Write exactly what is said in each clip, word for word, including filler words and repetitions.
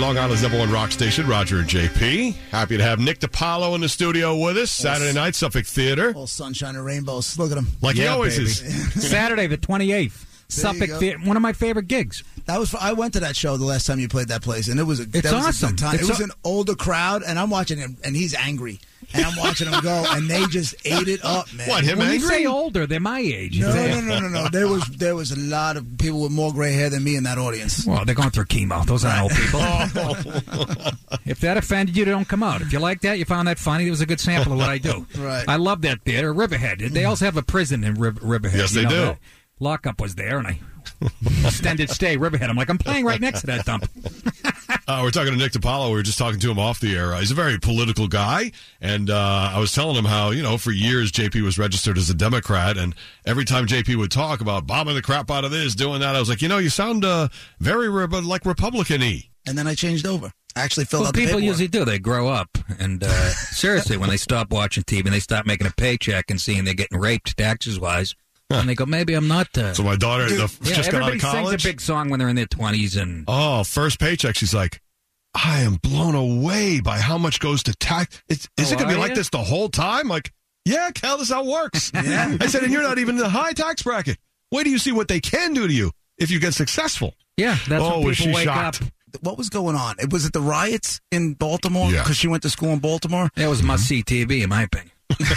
Long Island's number one rock station, Roger and J P. Happy to have Nick DiPaolo in the studio with us. Saturday night, Suffolk Theater. All sunshine and rainbows. Look at him. Like yeah, he always baby. is. Saturday the twenty-eighth. Suffolk Theater, one of my favorite gigs. That was. I went to that show the last time you played that place, and it was a. It's that was awesome. A good time. It's it was a- an older crowd, and I'm watching him, and he's angry, and I'm watching him go, and they just ate it up, man. What, him When you angry? say older, they're my age. No, They're- no, no, no, no. There was there was a lot of people with more gray hair than me in that audience. Well, they're going through chemo. Those aren't old people. If that offended you, don't come out. If you like that, you found that funny, it was a good sample of what I do. Right. I love that theater, Riverhead. They also have a prison in Riv- Riverhead. Yes, You they know do. that? Lockup was there, and I extended stay Riverhead. I'm like, I'm playing right next to that dump. Uh, we're talking to Nick DiPaolo. We were just talking to him off the air. Uh, he's a very political guy, and uh, I was telling him how, you know, for years J P was registered as a Democrat, and every time J P would talk about bombing the crap out of this, doing that, I was like, you know, you sound uh, very re- like Republican-y. And then I changed over. I actually filled Well, out the people paperwork. usually do. They grow up. And uh, seriously, when they stop watching T V and they stop making a paycheck and seeing they're getting raped taxes-wise, and they go, maybe I'm not. Uh, So my daughter the, yeah, just got out everybody of college. sings a big song when they're in their twenties. And Oh, first paycheck, she's like, I am blown away by how much goes to tax. It's, is Oh, it going to be are like you? this the whole time? Like, yeah, Cal, this is how it works. Yeah. I said, and you're not even in the high tax bracket. Wait till you see what they can do to you if you get successful. yeah, that's Oh, when was people she wake shocked? up. What was going on? It was it the riots in Baltimore Yeah. because she went to school in Baltimore. That was must-see T V, in my opinion.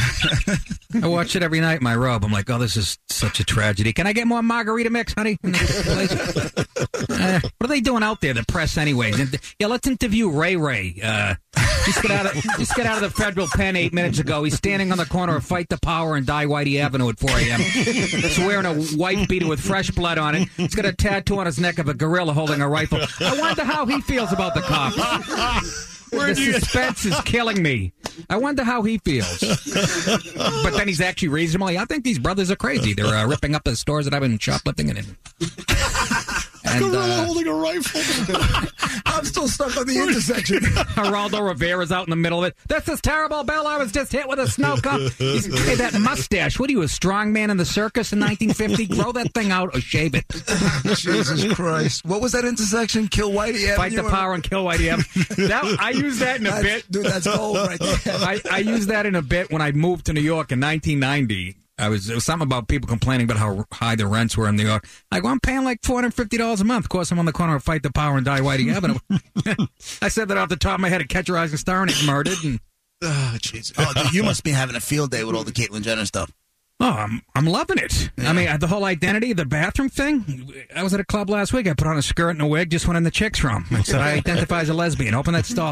I watch it every night in my robe. I'm like, oh, this is such a tragedy. Can I get more margarita mix, honey? In the place? Uh, what are they doing out there, the press, anyways? And, yeah, let's interview Ray Ray. Uh, just, get out of, just get out of the federal pen eight minutes ago. He's standing on the corner of Fight the Power and Die Whitey Avenue at four a.m. He's wearing a white beater with fresh blood on it. He's got a tattoo on his neck of a gorilla holding a rifle. I wonder how he feels about the cops. The suspense is killing me. I wonder how he feels. But then he's actually reasonable. I think these brothers are crazy. They're uh, ripping up the stores that I've been shoplifting in. And Gorilla uh, holding a rifle. I'm still stuck on the intersection. Geraldo Rivera's out in the middle of it. This is terrible, Bill. I was just hit with a snow cone. He's, hey, that mustache. What are you, a strong man in the circus in nineteen fifty? Grow that thing out or shave it. Jesus Christ. What was that intersection? Kill Whitey Avenue? Fight the power and kill Whitey Avenue. That, I use that in a That's, bit. dude, that's gold right there. I, I used that in a bit when I moved to New York in nineteen ninety. I was, it was something about people complaining about how high the rents were in New York. I go, I'm paying like four hundred fifty dollars a month. Of course, I'm on the corner of Fight the Power and Die Whitey Avenue. I said that off the top of my head. A Catch a Rising Star and it murdered. And, Oh, jeez. Oh, dude, you must be having a field day with all the Caitlyn Jenner stuff. oh, I'm I'm loving it. I mean, the whole identity, the bathroom thing. I was at a club last week. I put on a skirt and a wig, just went in the chicks' room. I said, I identify as a lesbian. Open that stall.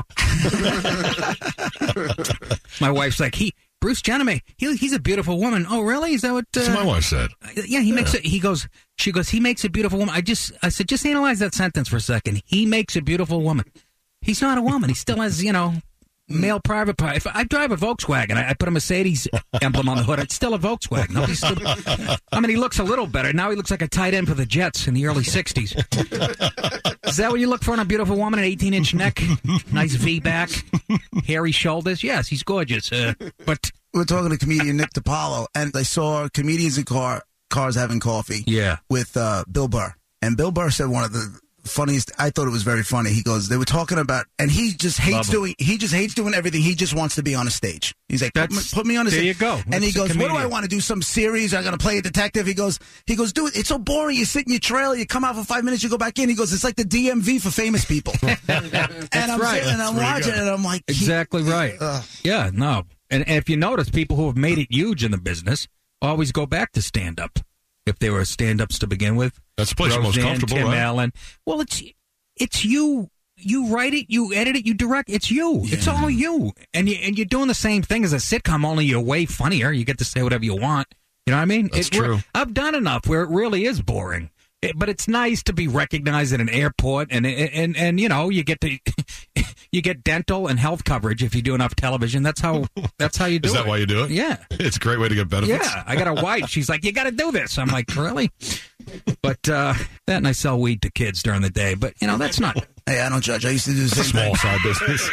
My wife's like, he, Bruce Jenner, he, he's a beautiful woman. Oh, really? Is that what? Uh, That's what my wife said. Yeah, he makes it. He goes. She goes. He makes a beautiful woman. I just. I said, just analyze that sentence for a second. He makes a beautiful woman. He's not a woman. He still has, you know, male private part. If I drive a Volkswagen, I, I put a Mercedes emblem on the hood. It's still a Volkswagen. Nobody's stupid. I mean, he looks a little better now. He looks like a tight end for the Jets in the early sixties. Is that what you look for in a beautiful woman? An eighteen-inch neck, nice V back, hairy shoulders. Yes, he's gorgeous. Uh, but We were talking to comedian Nick DiPaolo, and I saw comedians in car cars having coffee yeah, with uh, Bill Burr. And Bill Burr said one of the funniest, I thought it was very funny. He goes, they were talking about, and he just hates Love him. doing, he just hates doing everything. He just wants to be on a stage. He's like, put me, That's- put me on a there stage. you go. And he That's a goes, what do I comedian. want to do? Some series? I'm going to play a detective. He goes, he goes, dude, it's so boring. You sit in your trailer, you come out for five minutes, you go back in. He goes, it's like the D M V for famous people. and I'm right. sitting and I'm watching it and I'm like, he- exactly right. Ugh. Yeah, no. And, and if you notice, people who have made it huge in the business always go back to stand-up. If they were stand-ups to begin with. That's the place you're most Roseanne, comfortable, Tim right? Allen. Well, it's it's you. You write it, you edit it, you direct. It's you. Yeah. It's all you. And you and you're doing the same thing as a sitcom, only you're way funnier. You get to say whatever you want. You know what I mean? That's It- we're- true. I've done enough where it really is boring. It- but it's nice to be recognized at an airport, and and and, and you know, you get to you get dental and health coverage if you do enough television. That's how that's how you do Is it. that why you do it? Yeah. It's a great way to get benefits. Yeah, I got a wife. She's like, you got to do this. I'm like, really? But uh, that and I sell weed to kids during the day. But, you know, that's not Hey, I don't judge. I used to do the same Small thing. side business.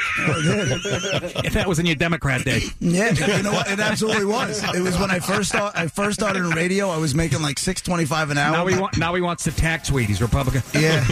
If that was in your Democrat day. Yeah, you know what? It absolutely was. It was when I first start, I first started in radio. I was making like six twenty-five an hour. Now he, wa- now he wants to tax weed. He's Republican. Yeah.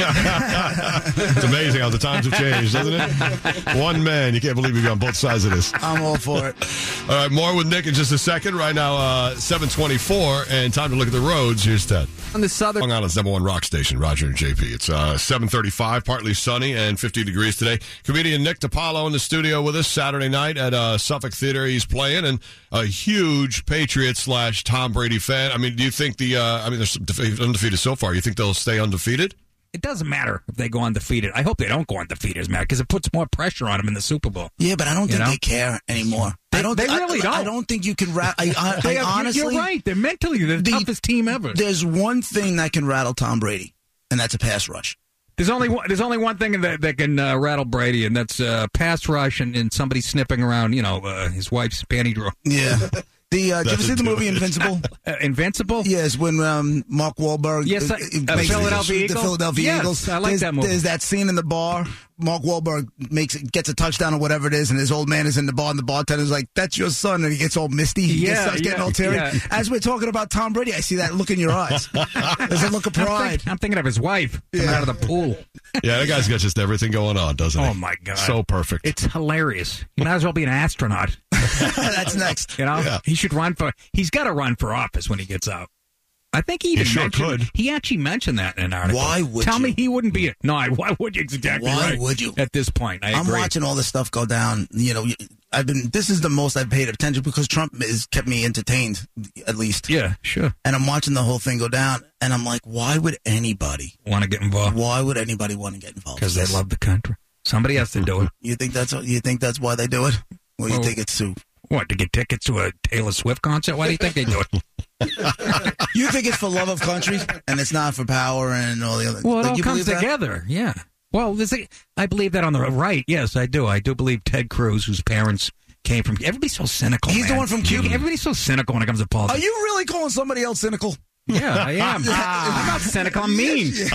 It's amazing how the times have changed, doesn't it? One man. You can't believe you're on both sides of this. I'm all for it. All right, more with Nick in just a second. Right now, uh, seven twenty-four, and time to look at the roads. Here's Ted. On the southern. Long Island's number one rock station, Roger and J P. It's uh, seven thirty-five, partly sunny, and fifty degrees today. Comedian Nick DiPaolo in the studio with us Saturday night at uh, Suffolk Theater. He's playing, and a huge Patriots slash Tom Brady fan. I mean, do you think the, uh, I mean, they're undefeated so far. You think they'll stay undefeated? It doesn't matter if they go undefeated. I hope they don't go undefeated, man, because it puts more pressure on them in the Super Bowl. Yeah, but I don't You think know? they care anymore. They- I don't. they I- really I, don't. I don't think you can. Ra- I, I, They I have- honestly, you're right. They're mentally the, the- toughest team ever. There's one thing that can rattle Tom Brady, and that's a pass rush. There's only one, there's only one thing that that can uh, rattle Brady, and that's uh, pass rush and, and somebody snipping around, you know, uh, his wife's panty drawer. Yeah. The uh, did you ever see the movie Invincible? Uh, Invincible? Yes, when um, Mark Wahlberg. Yes, I- uh, uh, makes Philadelphia the, Eagle? The Philadelphia Yes, Eagles. I like there's, that movie. There's that scene in the bar. Mark Wahlberg makes gets a touchdown or whatever it is, and his old man is in the bar, and the bartender's like, "That's your son," and he gets all misty. He Yeah, gets, starts getting yeah, all teary. yeah. As we're talking about Tom Brady, I see that look in your eyes. There's a look of I'm, pride. think, I'm thinking of his wife coming Yeah. out of the pool. Yeah, that guy's got just everything going on, doesn't he? Oh, my God. So perfect. It's hilarious. He might as well be an astronaut. That's next. You know, Yeah. he should run for. He's got to run for office when he gets out. I think he even sure mentioned. could. He actually mentioned that in an article. Why would Tell you? me he wouldn't be? A, no, I, why would you? Exactly Why right. would you? At this point, I I'm agree. watching all this stuff go down. You know, I've been. This is the most I've paid attention because Trump has kept me entertained, at least. Yeah, sure. And I'm watching the whole thing go down, and I'm like, why would anybody? Want to get involved Why would anybody want to get involved? because in they this? love the country. Somebody has to do it. You think that's you think that's why they do it? Or you Well- think it's to? What, to get tickets to a Taylor Swift concert? Why do you think they do it? You think it's for love of country, and it's not for power and all the other. Well, it like, all you comes believe that? together. Yeah. Well, this, I believe that on the right. Yes, I do. I do believe Ted Cruz, whose parents came from. Everybody's so cynical. He's the man. one from Cuba. Everybody's so cynical when it comes to Are politics. you really calling somebody else cynical? Yeah, I am. I'm not cynical. I'm mean. There's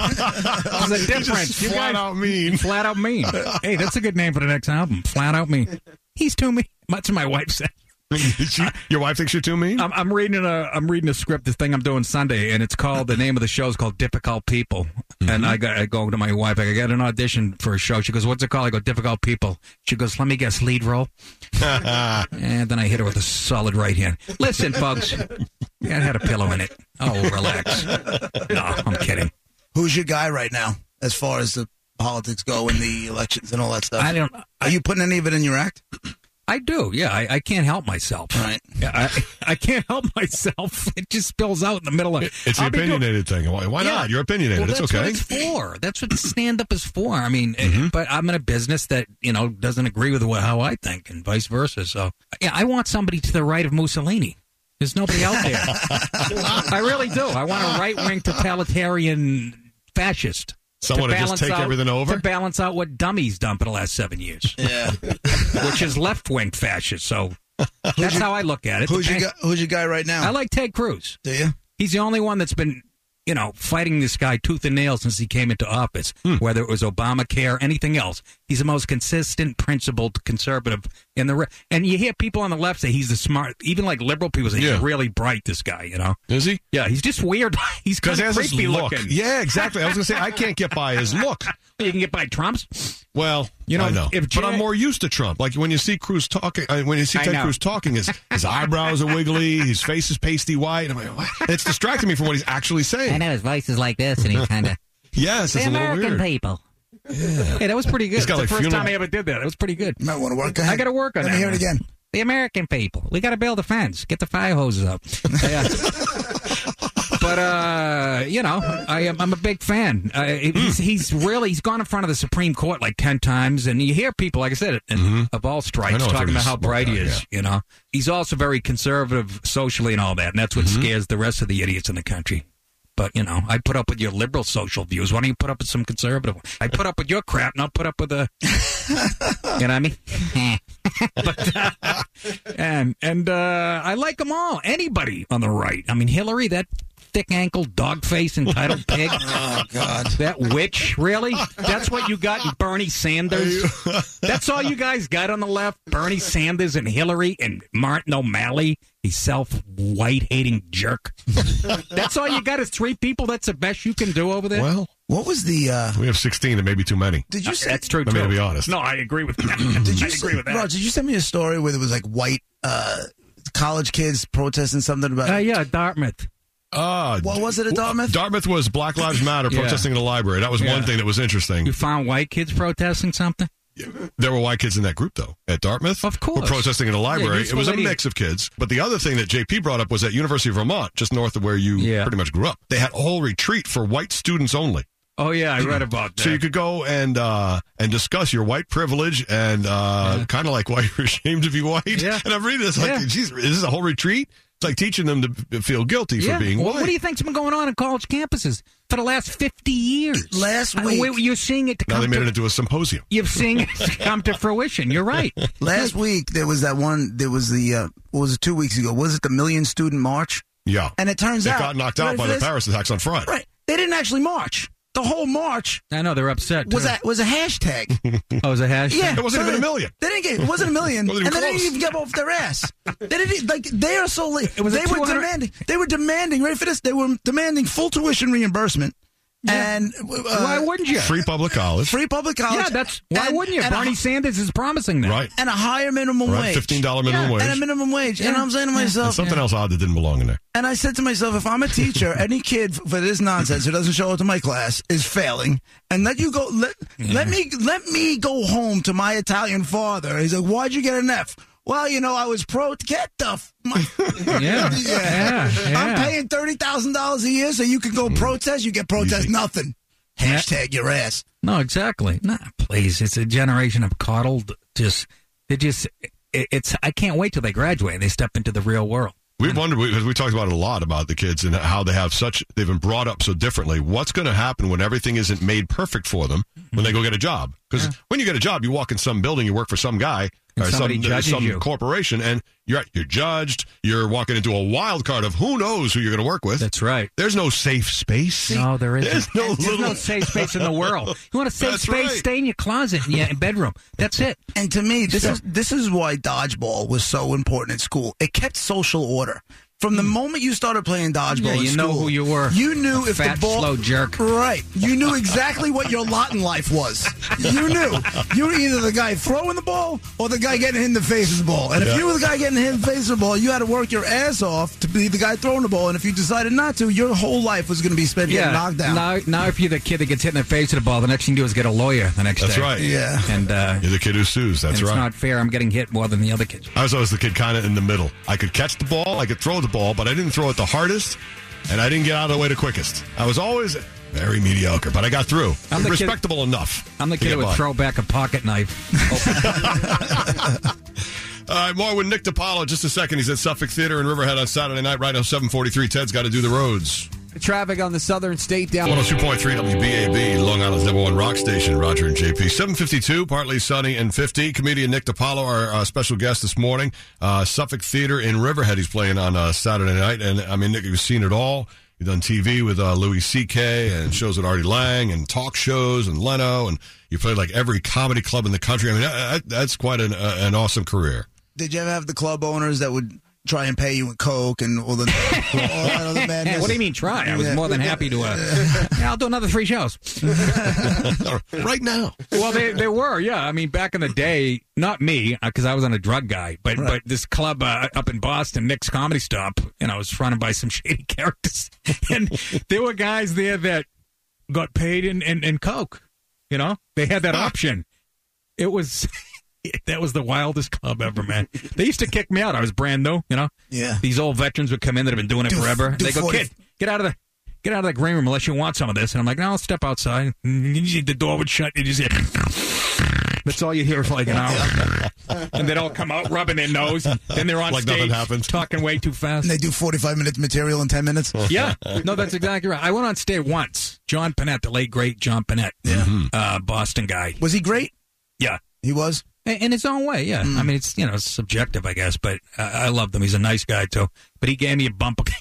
a difference. You flat guys- out mean. Flat out mean. Hey, that's a good name for the next album. Flat out mean. He's too mean. That's what my wife said. She, your wife thinks you're too mean? I'm, I'm reading a I'm reading a script. This thing I'm doing Sunday, and it's called the name of the show is called Difficult People. Mm-hmm. And I got I go to my wife. I got an audition for a show. She goes, "What's it called?" I go, "Difficult People." She goes, "Let me guess, lead role." And then I hit her with a solid right hand. Listen, folks, yeah, it had a pillow in it. Oh, relax. No, I'm kidding. Who's your guy right now, as far as the politics go and the elections and all that stuff? I don't. Are you putting any of it in your act? I do. Yeah, I, I can't help myself. Right. Yeah, I, I can't help myself. It just spills out in the middle of it. It's the I'll be doing- opinionated thing. Why, why Yeah. not? You're opinionated. Well, it's that's okay. what it's for. That's what stand up is for. I mean, Mm-hmm. but I'm in a business that you know doesn't agree with what, how I think, and vice versa. So, yeah, I want somebody to the right of Mussolini. There's nobody out there. I really do. I want a right wing totalitarian fascist. Someone to just balance take out- everything over? to balance out what dummies done for the last seven years, Yeah. which is left wing fascist. So that's how I look at it. Who's The your ban- guy, who's your guy right now? I like Ted Cruz. Do you? He's the only one that's been, you know, fighting this guy tooth and nail since he came into office, whether it was Obamacare, anything else. He's the most consistent, principled conservative in the. Re- and you hear people on the left say he's the smart, even like liberal people say Yeah. he's really bright, this guy, you know? Is he? Yeah, he's just weird. He's Because kind he of has his creepy look. looking. Yeah, exactly. I was going to say, I can't get by his look. You can get by Trump's. Well, You know, I know. if but Janet- I'm more used to Trump. Like when you see Cruz talking, uh, when you see I Ted know. Cruz talking, his, his eyebrows are wiggly, his face is pasty white. I'm like, what? It's distracting me from what he's actually I saying. know his voice is like this, and he kind of Yes, the it's a little American weird. people. Hey, that was pretty good. He's got, It's like, the first funeral- time I ever did that. It was pretty good. You might want to work. Go ahead. I got to work on Let that. me hear it man. again. The American people. We got to build a fence. Get the fire hoses up. Yeah. But uh, you know, I am I'm a big fan. Uh, he's, he's really he's gone in front of the Supreme Court like ten times, and you hear people, like I said, and of all I stripes, know, it's talking a about how smart bright he guy, is. You know, he's also very conservative socially and all that, and that's what scares the rest of the idiots in the country. But, you know, I put up with your liberal social views. Why don't you put up with some conservative? I put up with your crap, and I'll put up with the, you know what I mean? but, uh, and and uh, I like them all. Anybody on the right. I mean, Hillary, that stick ankle, dog face, entitled pig. Oh, God. That witch, really? That's what you got in Bernie Sanders? That's all you guys got on the left? Bernie Sanders and Hillary and Martin O'Malley, the self-white-hating jerk. That's all you got is three people? That's the best you can do over there? Well, what was the... Uh, we have sixteen, and maybe too many. Did you say... That's true, I mean, too. to be honest. No, I agree with that. Did you I say, agree with that. Rog, did you send me a story where there was like white uh, college kids protesting something about... Uh, yeah, Dartmouth. Uh, What was it at Dartmouth? Dartmouth was Black Lives Matter Yeah. protesting in the library. That was Yeah. one thing that was interesting. You found white kids protesting something? There were white kids in that group, though, at Dartmouth. Of course. Were protesting in the library. Yeah, it was a lady- mix of kids. But the other thing that J P brought up was at University of Vermont, just north of where you Yeah. pretty much grew up. They had a whole retreat for white students only. Oh, yeah, I read about that. So you could go and uh, and discuss your white privilege and uh, Yeah. kind of like why you're ashamed to be white. Yeah. And I'm reading this like, Yeah. geez, is this a whole retreat? It's like teaching them to b- feel guilty Yeah. for being Well, white. what do you think's been going on in college campuses for the last fifty years? Last I- week- wait, you're seeing it to now come they made to, it into a symposium. You're seeing it come to fruition. You're right. Last week, there was that one, there was the, uh, what was it, two weeks ago? Was it the Million Student March? Yeah. And it turns It out... got knocked you out ready by for the this? Paris attacks on front. Right. They didn't actually march. The whole march I know they're upset. was too. a, was a hashtag. Oh, it was a hashtag? Yeah. It wasn't so even a they- million. They didn't get, it wasn't a million. Wasn't and even they didn't close. even get off their ass. They didn't, e, like, they are so late. It was a they were two hundred demanding, they were demanding, ready for this? They were demanding full tuition reimbursement. And uh, Why wouldn't you? Free public college. free public college. Yeah, that's why and- wouldn't you? and a- Bernie Sanders is promising that. Right. and a higher minimum Right. wage. fifteen dollars minimum Yeah, wage. And a minimum wage. And Yeah. I'm saying to And myself, something else odd that didn't belong in there. and I said to myself, if I'm a teacher, any kid for this nonsense who doesn't show up to my class is failing. And let you go, let, let me, let me go home to my Italian father. He's like, why'd you get an F? Well, you know, I was pro. Get the. F- my, Yeah. Yeah. Yeah. I'm paying thirty thousand dollars a year so you can go protest. You get protest Easy. nothing. Hashtag your ass. No, exactly. Nah, please. It's a generation of coddled. Just they just. It, it's. I can't wait till they graduate and they step into the real world. We've wondered, because we talked about it a lot about the kids and how they have such, they've been brought up so differently. What's going to happen when everything isn't made perfect for them when they go get a job? Because when you get a job, you walk in some building, you work for some guy And or some, somebody judges some you. corporation, and you're you're judged. You're walking into a wild card of who knows who you're going to work with. That's right. There's no safe space. No, there isn't. There's no There's little. no safe space in the world. You want a safe That's space? right. Stay in your closet, in your bedroom. That's it. And to me, this So- is this is why dodgeball was so important at school. It kept social order. From the moment you started playing dodgeball, Yeah, in you know school, who you were. You knew A if fat, the ball, slow jerk. right? You knew exactly what your lot in life was. You knew you were either the guy throwing the ball or the guy getting hit in the face with the ball. And if Yeah. you were the guy getting hit in the face with the ball, you had to work your ass off to be the guy throwing the ball. And if you decided not to, your whole life was going to be spent getting knocked down. Now, now, if you're the kid that gets hit in the face with the ball, the next thing you do is get a lawyer the next That's day. right. Yeah. And, uh, You're the kid who sues. That's and right. it's not fair. I'm getting hit more than the other kids. I was always the kid kind of in the middle. I could catch the ball, I could throw the ball, but I didn't throw it the hardest, and I didn't get out of the way the quickest. I was always very mediocre, but I got through. I'm the kid- Respectable enough. I'm the to kid get who would by. throw back a pocket knife. All right, more with Nick DiPaolo. Just a second. He's at Suffolk Theater in Riverhead on Saturday night, right on seven forty-three. Ted's got to do the roads. Traffic on the Southern State down. one oh two point three W B A B, Long Island's number one rock station, Roger and J P. seven fifty-two, partly sunny and fifty. Comedian Nick DiPaolo, our uh, special guest this morning. Uh, Suffolk Theater in Riverhead, he's playing on uh, Saturday night. And, I mean, Nick, you've seen it all. You've done T V with uh, Louis C K and shows with Artie Lang and talk shows and Leno. And you played like every comedy club in the country. I mean, that, that's quite an, uh, an awesome career. Did you ever have the club owners that would try and pay you in coke and all the all that other madness? Yeah, what do you mean try? I was Yeah. more than happy to. Uh, yeah, I'll do another three shows. Right now. Well, they they were, yeah. I mean, back in the day, not me, because I wasn't a drug guy, but but this club uh, up in Boston, Nick's Comedy Stop, you know, was fronted by some shady characters, and there were guys there that got paid in, in, in coke. You know, they had that option. It was. That was the wildest club ever, man. They used to kick me out. I was brand new, you know. Yeah. These old veterans would come in that have been doing it Do- forever. do They go, forty kid, get out of the, get out of the green room unless you want some of this. And I'm like, no, I'll step outside. The door would shut. You just hear. That's all you hear for like an hour. And they'd all come out rubbing their nose. Then they're on Like stage nothing happened. talking way too fast. And they do forty-five minutes material in ten minutes? Yeah, no, that's exactly right. I went on stage once. John Panette, the late great John Panette, yeah, uh, Boston guy. Was he great? Yeah. He was? In in his own way, yeah. I mean, it's, you know, it's subjective, I guess, but uh, I loved him. He's a nice guy, too. But he gave me a bump.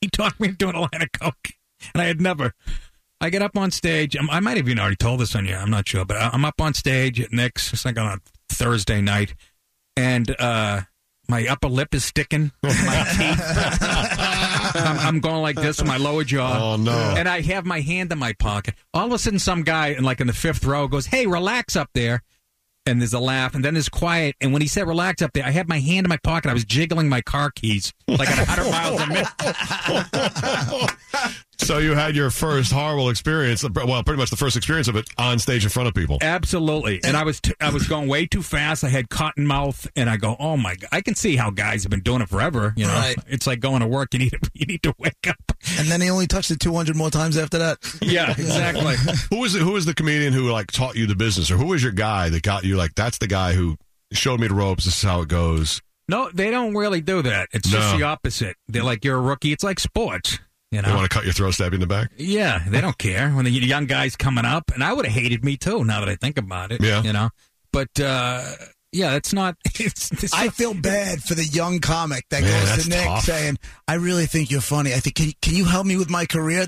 he talked me into doing a line of coke, and I had never. I get up on stage. I might have even already told this on you. I'm not sure, but I'm up on stage at Nick's. It's like on a Thursday night, and uh, my upper lip is sticking. My teeth. I'm, I'm going like this with my lower jaw. Oh no! And I have my hand in my pocket. All of a sudden, some guy, in like in the fifth row, goes, "Hey, relax up there." And there's a laugh, and then there's quiet. And when he said relax up there, I had my hand in my pocket. I was jiggling my car keys like at one hundred miles a minute. So you had your first horrible experience, well, pretty much the first experience of it on stage in front of people. Absolutely. And I was t- I was going way too fast. I had cotton mouth, and I go, oh, my God. I can see how guys have been doing it forever. You know, Right. It's like going to work. You need to, you need to wake up. And then he only touched it two hundred more times after that. Yeah, exactly. Who was it, who was the comedian who like taught you the business, or who was your guy that got you like, that's the guy who showed me the ropes, this is how it goes? No, they don't really do that. It's No. just the opposite. They're like, you're a rookie. It's like sports. You know? You want to cut your throat, stab you in the back? Yeah, they don't care when the young guy's coming up, and I would have hated me too. Now that I think about it, Yeah. you know. But uh, yeah, it's not. It's, it's I feel bad for the young comic that Man, goes that's to Nick tough. saying, I really think you're funny. I think, can, can you help me with my career?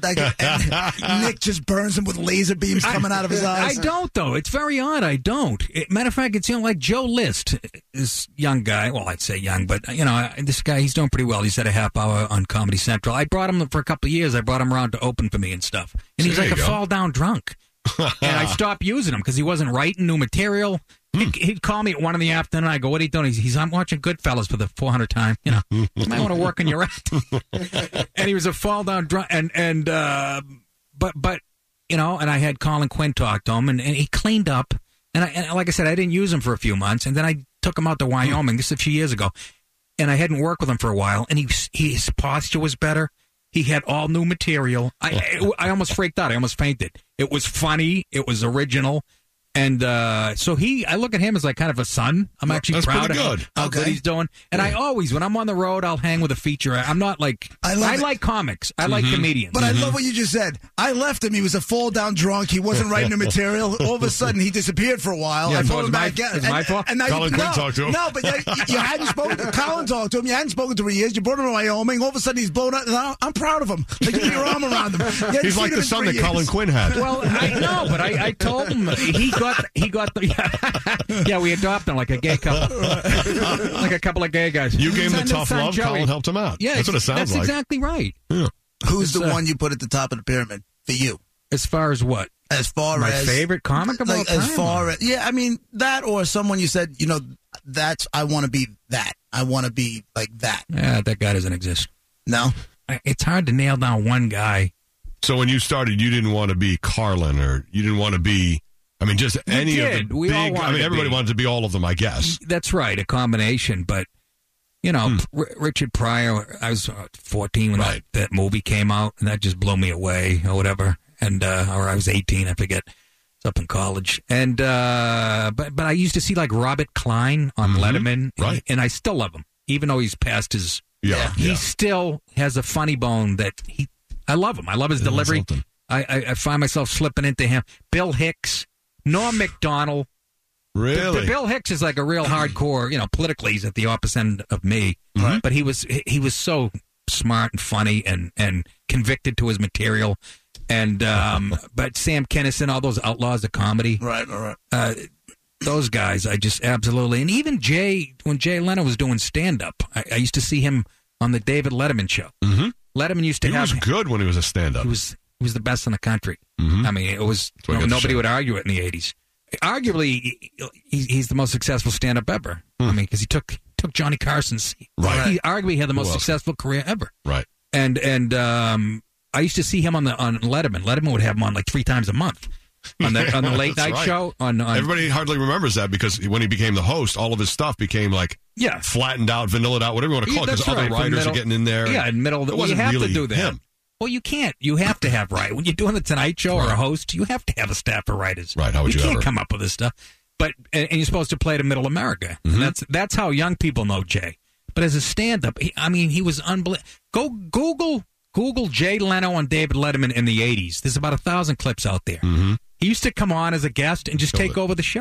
And Nick just burns him with laser beams coming out of his eyes. I don't though. It's very odd. I don't. It, matter of fact, it's you know like Joe List, this young guy. Well, I'd say young, but you know this guy. He's doing pretty well. He's at a half hour on Comedy Central. I brought him for a couple of years. I brought him around to open for me and stuff. And he's There like you a go. fall down drunk. And I stopped using him because he wasn't writing new material. He'd, he'd call me at one in the afternoon. I go, "What are you doing?" He's, he's I'm watching Goodfellas for the four hundredth time. You know, you might want to work on your act. And he was a fall down drunk, and and uh, but but you know, and I had Colin Quinn talk to him, and, and he cleaned up. And, I, and like I said, I didn't use him for a few months, and then I took him out to Wyoming. This is a few years ago, and I hadn't worked with him for a while, and he, he his posture was better. He had all new material. I I almost freaked out. I almost fainted. It was funny. It was original. And uh, so he, I look at him as like kind of a son. I'm actually That's proud pretty of good. how, how Okay. good he's doing. And I always, when I'm on the road, I'll hang with a feature. I'm not like, I I, love it. like comics. I like comedians. But I love what you just said. I left him. He was a fall down drunk. He wasn't writing the material. All of a sudden, he disappeared for a while. Yeah, I so brought it's him my- back again. it's And- my fault? and now Colin you, Quinn no, talked to him. No, but you, you hadn't spoken. Colin talked to him. You hadn't spoken to him in years. You brought him to Wyoming. All of a sudden, he's blown up. Now, I'm proud of him. Like, you put your arm around him. You hadn't He's seen like him the in son three that years. Colin Quinn had. Well, I know, but I, I told him he got he got the yeah we adopted him like a gay couple, like a couple of gay guys. You gave him the Son- tough son love. Joey. Colin helped him out. Yeah, That's what it sounds that's like. exactly right. Who's the It's, uh, one you put at the top of the pyramid for you? As far as what As far my as favorite comic of all like time, as far as yeah, I mean that or someone you said, you know, that's I want to be that. I want to be like that. yeah, that guy doesn't exist. No, I- It's hard to nail down one guy. So when you started, you didn't want to be Carlin, or you didn't want to be, I mean, just any did. of the We all big, I wanted mean, to everybody be. wanted to be all of them, I guess. That's right, a combination. But you know, R- Richard Pryor. I was uh, fourteen when Right. that, that movie came out, and that just blew me away, or whatever. And uh, or I was eighteen, I forget. It's up in college, and uh, but but I used to see like Robert Klein on Mhm. Letterman, Right. and I still love him, even though he's past his. Yeah, He yeah. still has a funny bone that he. I love him. I love his Isn't that delivery. something? I, I, I find myself slipping into him. Bill Hicks, Norm Macdonald. The- Really? the Bill Hicks is like a real hardcore, you know, politically he's at the opposite end of me. Right. But he was he- he was so smart and funny and, and convicted to his material. And um, but Sam Kinison, all those outlaws of comedy, right, all right. uh, those guys, I just absolutely. And even Jay, when Jay Leno was doing stand up, I, I used to see him on the David Letterman show. Mhm. Letterman used to He have was good when he was a stand-up. he was he was the best in the country. Mhm. I mean, it was That's what I no, got to nobody say. would argue it in the eighties. Arguably, he, he's, he's the most successful stand-up ever. Hmm. I mean, because he took took Johnny Carson's. Right. He arguably had the most Who else? successful career ever. Right. And and um, I used to see him on the on Letterman. Letterman would have him on like three times a month on the on the late That's night right. show. On, on Everybody hardly remembers that because when he became the host, all of his stuff became like yeah. flattened out, vanillaed out, whatever you want to Yeah, call it, because that's other right, from writers middle- are getting in there. Yeah, in middle of the. It Well, you wasn't have really to do that. him. Well, you can't. You have to have right when you're doing the Tonight Show or a host. You have to have a staff of writers. Right, how would you can't ever? come up with this stuff. But and, and you're supposed to play to Middle America. Mhm. And that's that's how young people know Jay. But as a stand-up, he, I mean, he was unbelievable. Go Google Google Jay Leno on David Letterman in the eighties. There's about a thousand clips out there. Mhm. He used to come on as a guest and just Killed take it. over the show.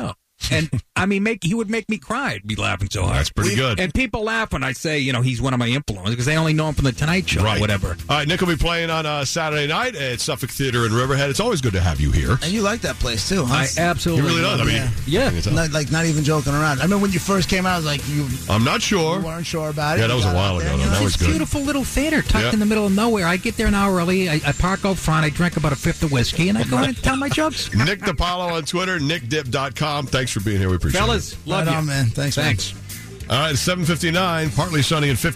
And, I mean, make he would make me cry. I'd be laughing so hard. That's pretty good. And people laugh when I say, you know, he's one of my influences because they only know him from The Tonight Show Right. or whatever. All right, Nick will be playing on uh, Saturday night at Suffolk Theater in Riverhead. It's always good to have you here. And you like that place, too, huh? I He absolutely really does. I mean, Yeah. I can tell. Not, like, not even joking around. I remember when you first came out, I was like, you, I'm not sure. you weren't sure about it. Yeah, that You was a got while out there ago, and though. you're That like, was It's good. beautiful little theater tucked Yeah. in the middle of nowhere. I get there an hour early. I, I park out front. I drink about a fifth of whiskey, and I go in and tell my jokes. Nick DiPaolo on Twitter, nick dip dot com. Thanks for being here. We appreciate Fellas, it. love Right you. on, man. Thanks, man. Thanks. All right, it's seven fifty-nine, partly sunny and fifty.